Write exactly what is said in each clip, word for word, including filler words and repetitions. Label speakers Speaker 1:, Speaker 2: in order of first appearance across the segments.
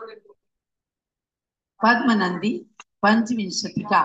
Speaker 1: पद्मनंदी पंचविंशति का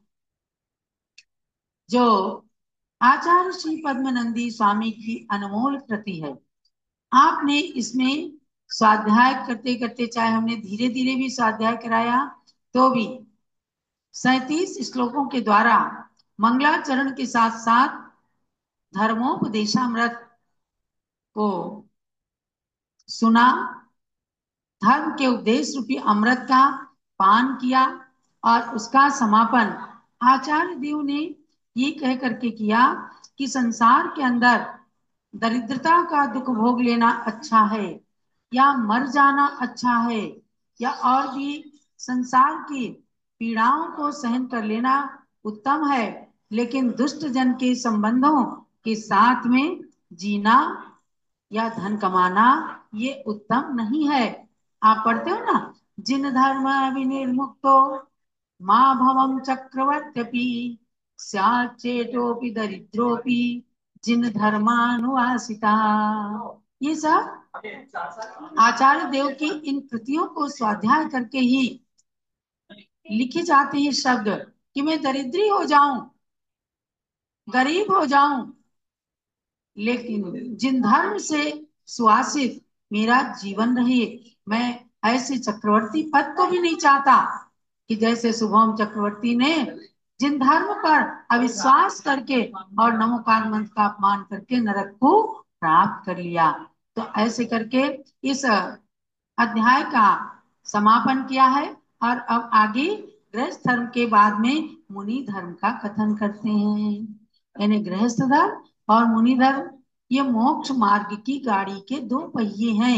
Speaker 1: जो आचार्य श्री पद्मनंदी स्वामी की अनमोल कृति है। आपने इसमें स्वाध्याय करते करते, चाहे हमने धीरे धीरे भी स्वाध्याय कराया, तो भी सैतीस श्लोकों के द्वारा मंगलाचरण के साथ साथ धर्मोपदेशामृत को सुना, धर्म के उपदेश रूपी अमृत का पान किया और उसका समापन आचार्य देव ने ये कह करके किया कि संसार के अंदर दरिद्रता का दुख भोग लेना अच्छा है या मर जाना अच्छा है, या और भी संसार की पीड़ाओं को सहन कर लेना उत्तम है, लेकिन दुष्ट जन के संबंधों के साथ में जीना या धन कमाना ये उत्तम नहीं है। आप पढ़ते हो ना, जिन धर्म विनिर्मुक्तो माँ भवम चक्रवर्त्यपि स्याच्चेटोपि दरिद्रोपि जिन धर्मानुवासिता। ये सब आचार्य देव की इन कृतियों को स्वाध्याय करके ही लिखे जाते हैं शब्द कि मैं दरिद्री हो जाऊं, गरीब हो जाऊं, लेकिन जिन धर्म से सुवासित मेरा जीवन रहे। मैं ऐसे चक्रवर्ती पद को भी नहीं चाहता कि जैसे शुभम चक्रवर्ती ने जिन धर्म पर अविश्वास करके और नमोकार मंत्र का अपमान करके नरक को प्राप्त कर लिया। तो ऐसे करके इस अध्याय का समापन किया है और अब आगे गृहस्थ धर्म के बाद में मुनि धर्म का कथन करते हैं। यानी गृहस्थ धर्म और मुनि धर्म ये मोक्ष मार्ग की गाड़ी के दो पहिए हैं।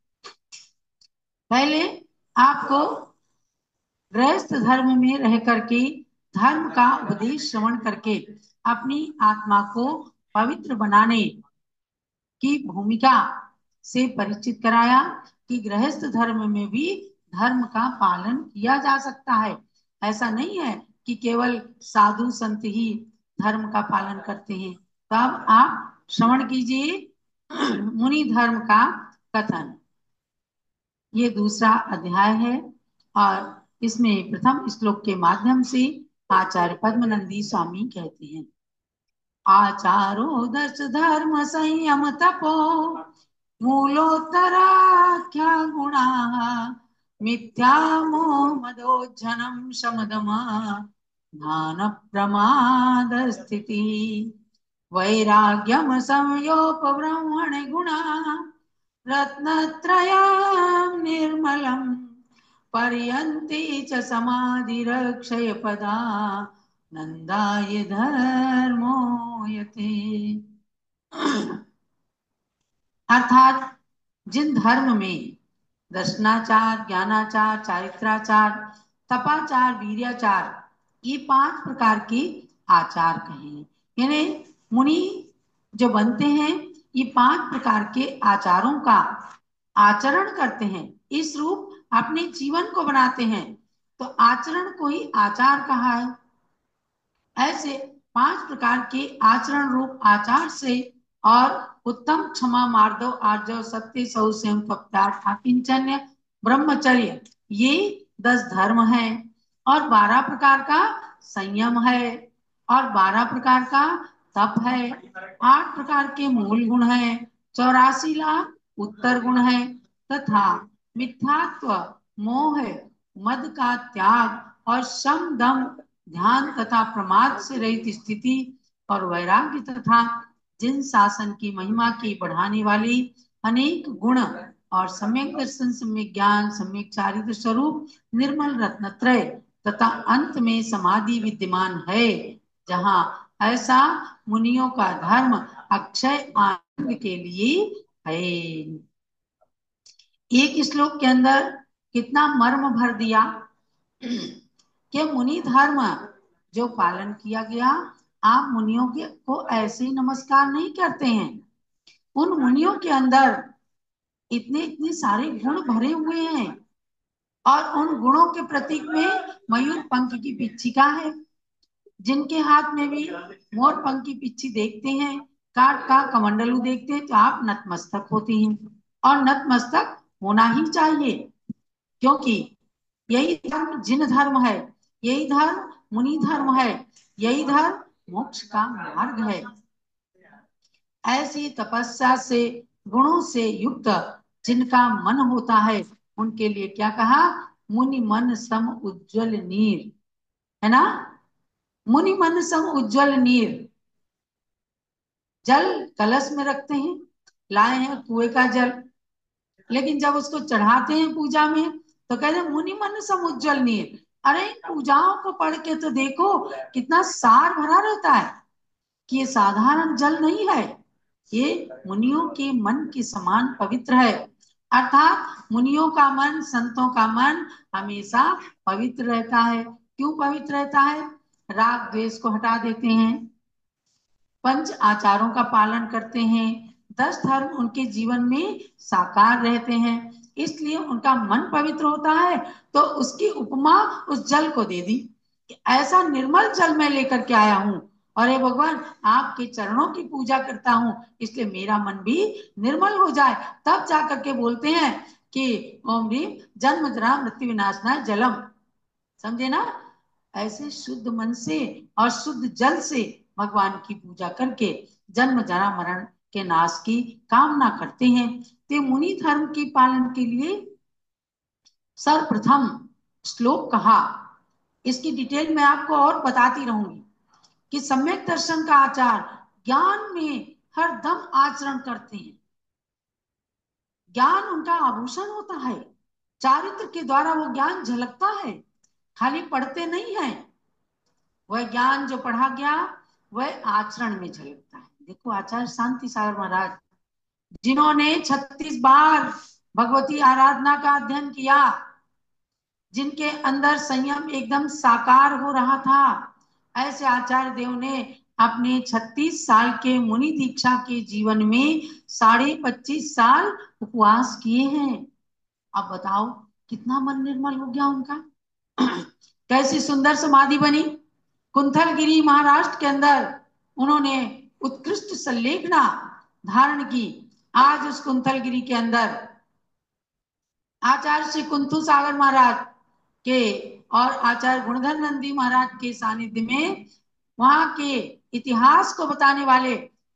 Speaker 1: पहले आपको गृहस्थ धर्म में रह करके धर्म का उपदेश श्रवण करके अपनी आत्मा को पवित्र बनाने की भूमिका से परिचित कराया कि गृहस्थ धर्म में भी धर्म का पालन किया जा सकता है। ऐसा नहीं है कि केवल साधु संत ही धर्म का पालन करते हैं। तब आप श्रवण कीजिए मुनि धर्म का कथन। ये दूसरा अध्याय है और इसमें प्रथम श्लोक के माध्यम से आचार्य पद्मनंदी स्वामी कहते हैं, आचारो दर्श धर्म संयम तपो मूलोत्तराख्या गुणा मिथ्या मोह मदोज्झनम शमदम ज्ञान प्रमाद स्थिति वैराग्यम संयोपब्रह्मण गुणा रत्नत्रयं निर्मलम् पर्यन्ति च समाधिरक्षय पदा नंदाय धर्मो यते। अर्थात जिन धर्म में दर्शनाचार, ज्ञानाचार, चारित्राचार, तपाचार, वीर्याचार ये पांच प्रकार के आचार कहे, यानी मुनि जो बनते हैं ये पांच प्रकार के आचारों का आचरण करते हैं, इस रूप अपने जीवन को बनाते हैं, तो आचरण को ही आचार कहा है। ऐसे पांच प्रकार के आचरण रूप आचार से और उत्तम क्षमा, मार्दव, आर्जव, सत्य, सौ, संयम, कपटाठ, किंचन्य, ब्रह्मचर्य ये दस धर्म है और बारह प्रकार का संयम है और बारह प्रकार का तप है, आठ प्रकार के मूल गुण है, चौरासी लाख उत्तर गुण है तथा मिथ्यात्व, मोह, मद का त्याग और शम, दम, ध्यान तथा प्रमाद से रहित स्थिति और वैराग्य तथा जिन शासन की महिमा की बढ़ाने वाली अनेक गुण और सम्यक दर्शन, सम्यक ज्ञान, सम्यक चारित्र स्वरूप निर्मल रत्नत्रय तथा अंत में समाधि विद्यमान है, जहाँ ऐसा मुनियों का धर्म अक्षय आनंद के लिए है। एक श्लोक के अंदर कितना मर्म भर दिया कि मुनि धर्म जो पालन किया गया, आप मुनियों के को ऐसे ही नमस्कार नहीं करते हैं। उन मुनियों के अंदर इतने इतने सारे गुण भरे हुए हैं और उन गुणों के प्रतीक में मयूर पंख की पिच्छिका है, जिनके हाथ में भी मोर पंख की पिच्छी देखते हैं, काट का कमंडलू देखते हैं तो आप नतमस्तक होते हैं और नतमस्तक होना ही चाहिए। क्योंकि यही धर्म जिन धर्म है, यही धर्म मुनि धर्म है, यही धर्म मोक्ष का मार्ग है। ऐसी तपस्या से, गुणों से युक्त जिनका मन होता है, उनके लिए क्या कहा? मुनि मन सम उज्जवल नीर, है ना? मुनि मन सम उज्जवल नीर। जल कलश में रखते हैं, लाए हैं कुएं का जल, लेकिन जब उसको चढ़ाते हैं पूजा में तो कहते हैं मुनि मन सम उज्जवल नीर। अरे इन पूजाओं को पढ़ के तो देखो कितना सार भरा रहता है कि ये साधारण जल नहीं है, ये मुनियों के मन के समान पवित्र है। अर्थात मुनियों का मन, संतों का मन हमेशा पवित्र रहता है। क्यों पवित्र रहता है? राग द्वेष को हटा देते हैं, पंच आचारों का पालन करते हैं, दस धर्म उनके जीवन में साकार रहते हैं, इसलिए उनका मन पवित्र होता है। तो उसकी उपमा उस जल को दे दी कि ऐसा निर्मल जल मैं लेकर के आया हूं, और हे भगवान आपके चरणों की पूजा करता हूं, इसलिए मेरा मन भी निर्मल हो जाए। तब जाकर के बोलते हैं कि ओम ह्रीम जन्म जरा मृत्यु विनाशनाय जलम। समझे ना? ऐसे शुद्ध मन से और शुद्ध जल से भगवान की पूजा करके जन्म जरा मरण के नाश की कामना करते हैं। ते मुनि धर्म के पालन के लिए सर्वप्रथम श्लोक कहा। इसकी डिटेल में आपको और बताती रहूंगी कि सम्यक दर्शन का आचार ज्ञान में हर दम आचरण करते हैं। ज्ञान उनका आभूषण होता है, चारित्र के द्वारा वो ज्ञान झलकता है, खाली पढ़ते नहीं है। वह ज्ञान जो पढ़ा गया वह आचरण में झलकता है। देखो आचार्य शांति सागर महाराज, जिन्होंने छत्तीस बार भगवती आराधना का अध्ययन किया, जिनके अंदर संयम एकदम साकार हो रहा था, ऐसे आचार्य देव ने अपने छत्तीस साल के मुनि दीक्षा के जीवन में साढ़े पच्चीस साल उपवास किए हैं। अब बताओ कितना मन निर्मल हो गया उनका। कैसी सुंदर समाधि बनी। कुंथलगिरी महाराष्ट्र के अंदर उन्होंने उत्कृष्ट संलेखना धारण की। आज उस कुंथलगिरी के अंदर आचार्य श्री कुंथु सागर महाराज के और आचार्य गुणधर नंदी महाराज के सानिध्य में वहां के इतिहास को बताने वाले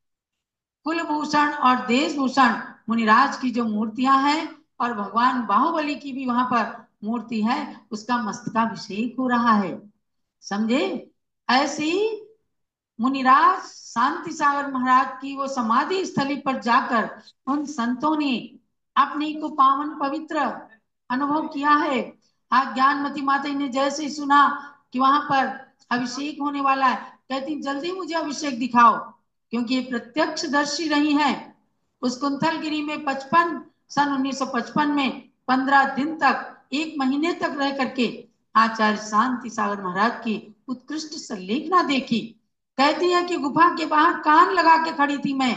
Speaker 1: कुलभूषण और देशभूषण मुनिराज की जो मूर्तियां हैं, और भगवान बाहुबली की भी वहां पर मूर्ति है, उसका मस्तकाभिषेक हो रहा है। समझे? ऐसी मुनिराज शांति सागर महाराज की वो समाधि स्थली पर जाकर उन संतों ने अपने को पावन पवित्र अनुभव किया है। आज ज्ञानमती माता ने जैसे सुना कि वहां पर अभिषेक होने वाला है, कहती जल्दी मुझे अभिषेक दिखाओ, क्योंकि ये प्रत्यक्ष दर्शी रही हैं। उस कुंथलगिरी में पचपन सन उन्नीस सौ पचपन में पंद्रह दिन तक, एक महीने तक रह करके आचार्य शांति सागर महाराज की उत्कृष्ट संलेखना देखी। कहती है कि गुफा के बाहर कान लगा के खड़ी थी मैं,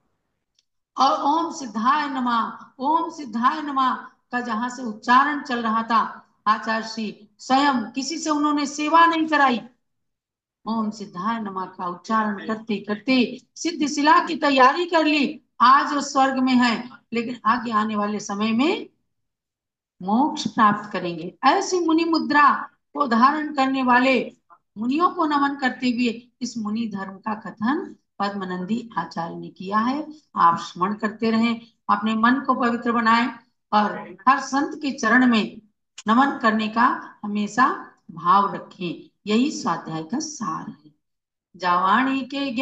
Speaker 1: और ओम सिद्धाय नमः, ओम सिद्धाय नमः का जहां से उच्चारण चल रहा था, आचार्य श्री स्वयं, किसी से उन्होंने सेवा नहीं कराई, ओम सिद्धाय नमः का उच्चारण करते करते सिद्ध शिला की तैयारी कर ली। आज वो स्वर्ग में है, लेकिन आगे आने वाले समय में मोक्ष प्राप्त करेंगे। ऐसी मुनि मुद्रा को धारण करने वाले मुनियों को नमन करते हुए इस मुनि धर्म का कथन पद्मनंदी आचार्य ने किया है। आप स्मरण करते रहें, अपने मन को पवित्र बनाएं और हर संत के चरण में नमन करने का हमेशा भाव रखें। यही स्वाध्याय का सार है। जावाणी के